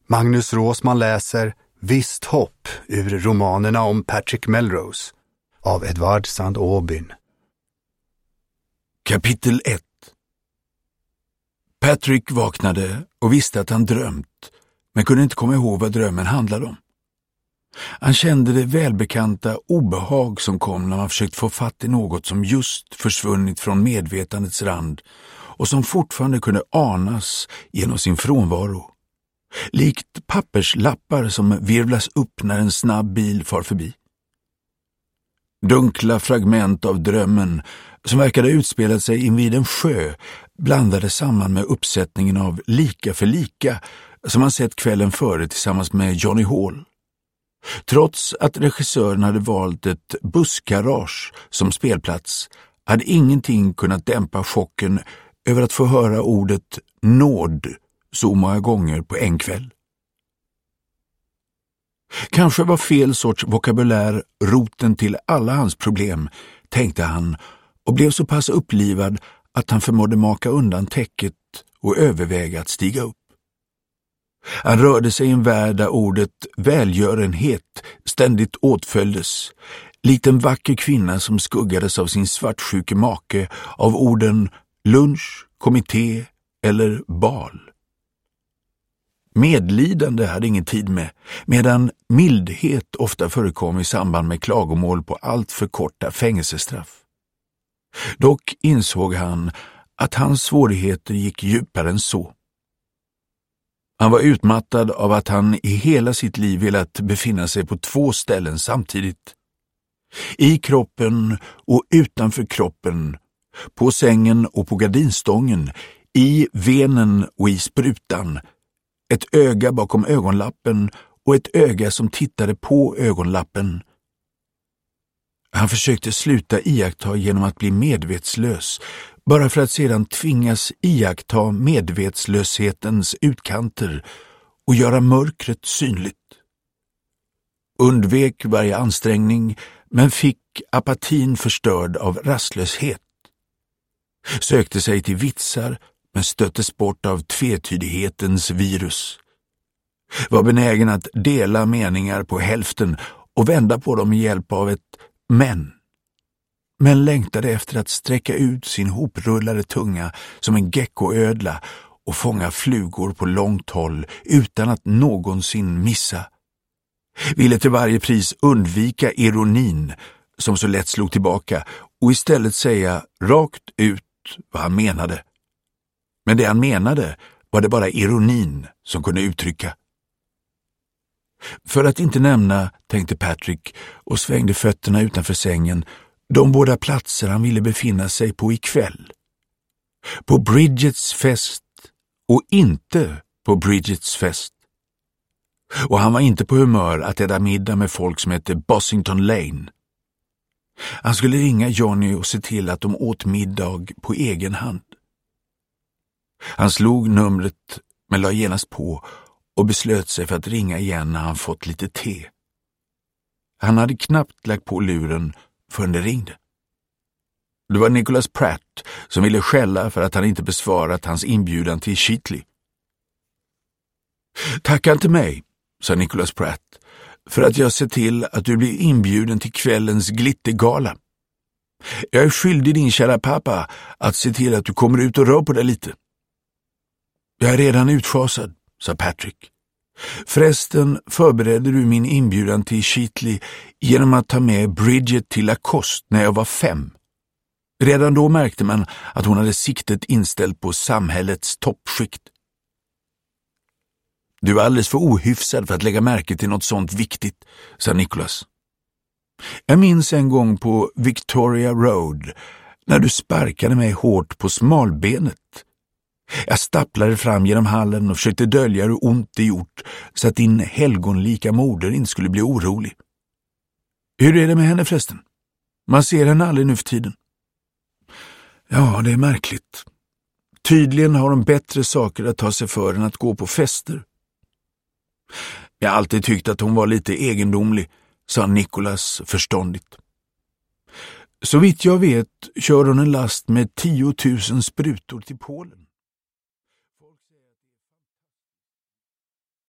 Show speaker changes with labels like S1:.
S1: Magnus Råsman läser Visst hopp ur romanerna om Patrick Melrose av Edvard Sand Åbyn.
S2: Kapitel 1. Patrick vaknade och visste att han drömt, men kunde inte komma ihåg vad drömmen handlade om. Han kände det välbekanta obehag som kom när man försökt få fatt i något som just försvunnit från medvetandets rand och som fortfarande kunde anas genom sin frånvaro. Likt papperslappar som virvlas upp när en snabb bil far förbi. Dunkla fragment av drömmen som verkade utspelat sig invid en sjö blandade samman med uppsättningen av Lika för lika som han sett kvällen före tillsammans med Johnny Hall. Trots att regissören hade valt ett bussgarage som spelplats hade ingenting kunnat dämpa chocken över att få höra ordet nåd så många gånger på en kväll. Kanske var fel sorts vokabulär roten till alla hans problem, tänkte han, och blev så pass upplivad att han förmådde maka undan täcket och överväga att stiga upp. Han rörde sig i en värld där ordet välgörenhet ständigt åtföljdes, likt en vacker kvinna som skuggades av sin svartsjuke make av orden lunch, kommitté eller bal. Medlidande hade ingen tid med, medan mildhet ofta förekom i samband med klagomål på allt för korta fängelsestraff. Dock insåg han att hans svårigheter gick djupare än så. Han var utmattad av att han i hela sitt liv velat befinna sig på 2 ställen samtidigt. I kroppen och utanför kroppen, på sängen och på gardinstången, i venen och i sprutan, ett öga bakom ögonlappen och ett öga som tittade på ögonlappen. Han försökte sluta iaktta genom att bli medvetslös, bara för att sedan tvingas iaktta medvetslöshetens utkanter och göra mörkret synligt. Undvek varje ansträngning, men fick apatin förstörd av rastlöshet. Sökte sig till vitsar, men stöttes bort av tvetydighetens virus. Var benägen att dela meningar på hälften och vända på dem med hjälp av ett men längtade efter att sträcka ut sin hoprullade tunga som en geckoödla och fånga flugor på långt håll utan att någonsin missa. Ville till varje pris undvika ironin som så lätt slog tillbaka och istället säga rakt ut vad han menade. Men det han menade var det bara ironin som kunde uttrycka. För att inte nämna, tänkte Patrick och svängde fötterna utanför sängen, de båda platser han ville befinna sig på ikväll. På Bridgets fest och inte på Bridgets fest. Och han var inte på humör att äta middag med folk som hette Bossington Lane. Han skulle ringa Johnny och se till att de åt middag på egen hand. Han slog numret men la genast på och beslöt sig för att ringa igen när han fått lite te. Han hade knappt lagt på luren förrän det ringde. Det var Nicholas Pratt som ville skälla för att han inte besvarat hans inbjudan till Sheatley. Tacka inte mig, sa Nicholas Pratt, för att jag ser till att du blir inbjuden till kvällens glittergala. Jag är skyldig din kära pappa att se till att du kommer ut och rör på dig lite. Jag är redan utfasad, sa Patrick. Förresten förberedde du min inbjudan till Sheatley genom att ta med Bridget till Lacoste när jag var 5. Redan då märkte man att hon hade siktet inställt på samhällets toppskikt. Du var alldeles för ohyfsad för att lägga märke till något sånt viktigt, sa Nicholas. Jag minns en gång på Victoria Road när du sparkade mig hårt på smalbenet. Jag stapplade fram genom hallen och försökte dölja hur ont det gjort så att din helgonlika moder inte skulle bli orolig. Hur är det med henne förresten? Man ser henne aldrig nu för tiden. Ja, det är märkligt. Tydligen har de bättre saker att ta sig för än att gå på fester. Jag har alltid tyckt att hon var lite egendomlig, sa Nicholas förståndigt. Så vitt jag vet kör hon en last med 10 000 sprutor till Polen.